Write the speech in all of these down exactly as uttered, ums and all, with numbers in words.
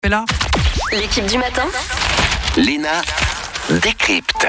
est là. L'équipe du matin, Léna décrypte.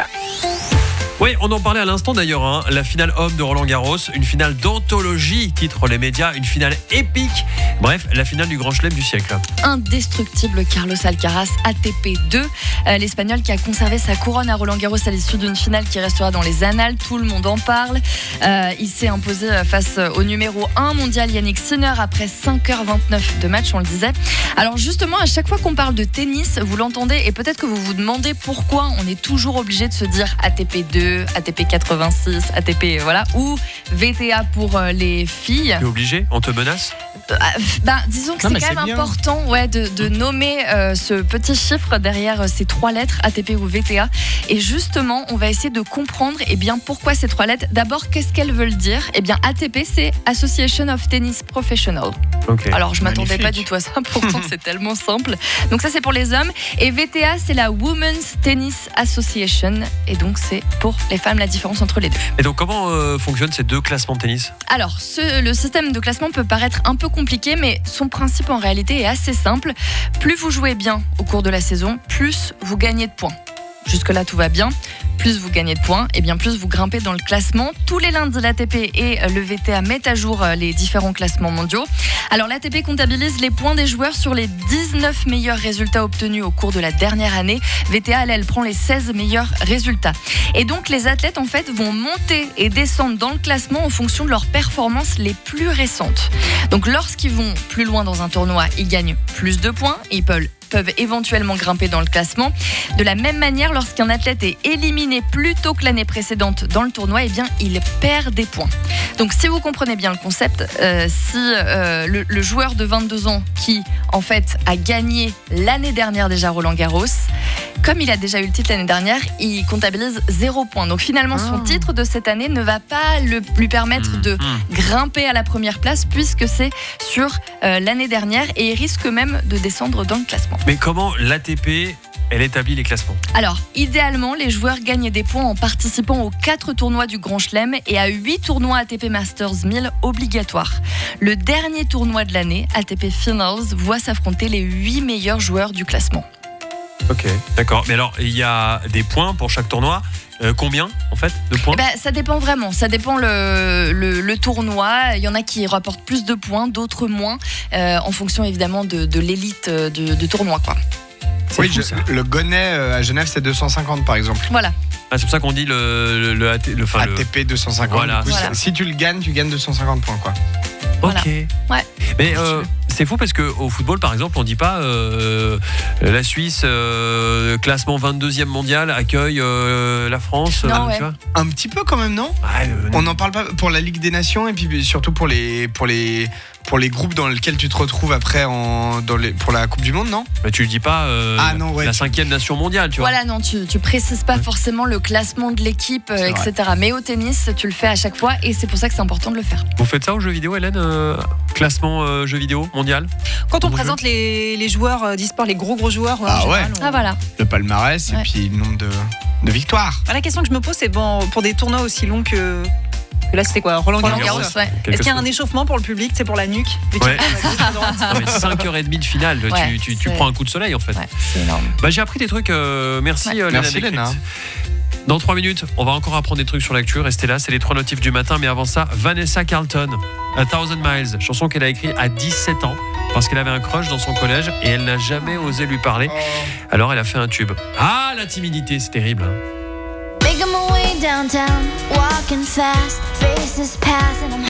Oui, on en parlait à l'instant d'ailleurs, hein. La finale homme de Roland-Garros, une finale d'anthologie, titre les médias, une finale épique. Bref, la finale du Grand Chelem du siècle. Indestructible Carlos Alcaraz, A T P deux, euh, l'Espagnol qui a conservé sa couronne à Roland-Garros à l'issue d'une finale qui restera dans les annales, tout le monde en parle. Euh, il s'est imposé face au numéro un mondial Yannick Sinner après cinq heures vingt-neuf de match, on le disait. Alors justement, à chaque fois qu'on parle de tennis, vous l'entendez et peut-être que vous vous demandez pourquoi on est toujours obligé de se dire A T P deux, A T P quatre-vingt-six, A T P voilà, ou V T A pour les filles. Tu es obligé ? On te menace ? Euh, ben, disons que Non, c'est mais quand c'est même bien. important ouais, de, de nommer euh, ce petit chiffre derrière ces trois lettres, A T P ou V T A. Et justement, on va essayer de comprendre eh bien, pourquoi ces trois lettres. D'abord, qu'est-ce qu'elles veulent dire ? Eh bien, A T P, c'est Association of Tennis Professional. Ok. Alors, je m'attendais Magnifique. pas du tout à ça, pourtant c'est tellement simple. Donc ça, c'est pour les hommes. Et V T A, c'est la Women's Tennis Association. Et donc, c'est pour les femmes la différence entre les deux. Et donc, comment euh, fonctionnent ces deux classements de tennis ? Alors, ce, le système de classement peut paraître un peu compliqué, mais son principe en réalité est assez simple. Plus vous jouez bien au cours de la saison, plus vous gagnez de points. Jusque-là, tout va bien. Plus vous gagnez de points, et bien plus vous grimpez dans le classement. Tous les lundis, l'A T P et le V T A mettent à jour les différents classements mondiaux. Alors, l'A T P comptabilise les points des joueurs sur les dix-neuf meilleurs résultats obtenus au cours de la dernière année. V T A, elle, elle prend les seize meilleurs résultats. Et donc, les athlètes, en fait, vont monter et descendre dans le classement en fonction de leurs performances les plus récentes. Donc, lorsqu'ils vont plus loin dans un tournoi, ils gagnent plus de points. Ils peuvent peuvent éventuellement grimper dans le classement. De la même manière, lorsqu'un athlète est éliminé plus tôt que l'année précédente dans le tournoi, eh bien, il perd des points. Donc, si vous comprenez bien le concept, euh, si euh, le, le joueur de vingt-deux ans qui, en fait, a gagné l'année dernière déjà Roland-Garros, comme il a déjà eu le titre l'année dernière, il comptabilise zéro point. Donc, finalement, son Ah. titre de cette année ne va pas le, lui permettre de Mmh. grimper à la première place puisque c'est sur euh, l'année dernière et il risque même de descendre dans le classement. Mais comment l'A T P, elle établit les classements ? Alors, idéalement, les joueurs gagnent des points en participant aux quatre tournois du Grand Chelem et à huit tournois A T P Masters mille obligatoires. Le dernier tournoi de l'année, A T P Finals, voit s'affronter les huit meilleurs joueurs du classement. Ok, d'accord. Mais alors, il y a des points pour chaque tournoi. Euh, combien, en fait, de points ? Eh ben, ça dépend vraiment, ça dépend le, le, le tournoi. Il y en a qui rapportent plus de points, d'autres moins, euh, en fonction évidemment de, de l'élite du, du tournoi, quoi. C'est Oui, fou, je- ça. le Gonnet euh, à Genève, c'est deux cent cinquante par exemple. Voilà. Ah, c'est pour ça qu'on dit le, le, le, A T- le, enfin, le- A T P deux cent cinquante. Voilà, du coup, voilà. c'est- Si tu le gagnes, tu gagnes deux cent cinquante points, quoi. Voilà. Ok. Ouais. Mais euh, c'est fou parce qu'au football, par exemple, on dit pas euh, la Suisse, euh, classement vingt-deuxième mondial, accueille euh, la France. Non, euh, ouais. tu vois Un petit peu quand même, non ? Ouais, euh, On n'en parle pas pour la Ligue des Nations et puis surtout pour les, pour les, pour les groupes dans lesquels tu te retrouves après en, dans les, pour la Coupe du Monde, non ? bah, tu le dis pas euh, Ah non, ouais, la tu- cinquième nation mondiale, tu vois. Voilà, non, tu, tu précises pas Ouais. forcément le classement de l'équipe, euh, C'est et cetera. Mais au tennis, tu le fais à chaque fois et c'est pour ça que c'est important de le faire. Vous faites ça aux jeux vidéo, Hélène euh, Classement euh, jeux vidéo mondial ? Quand on Bon présente les, les joueurs euh, d'e-sport, les gros gros joueurs, en Ah général, ouais. on- Ah voilà. Le palmarès Ouais. et puis le nombre de, de victoires. Ah, la question que je me pose, c'est bon, pour des tournois aussi longs que, que là, c'était quoi Roland Roland Garros. Garros, ouais. Quelque Est-ce qu'il y a un chose. échauffement pour le public? C'est pour la nuque. Ouais. Non, mais cinq heures trente de finale, tu- Ouais, tu, tu c'est- prends un coup de soleil en fait. Ouais, c'est énorme. Bah, j'ai appris des trucs, euh, merci Ouais. euh, Léna Merci, Décrypte. Léna. Dans trois minutes, on va encore apprendre des trucs sur l'actu. Restez là, c'est les trois notifs du matin. Mais avant ça, Vanessa Carlton, A Thousand Miles, chanson qu'elle a écrite à dix-sept ans parce qu'elle avait un crush dans son collège et elle n'a jamais osé lui parler. Alors elle a fait un tube. Ah, la timidité, c'est terrible. Hein. Making my way downtown, walking fast, faces pass, and I'm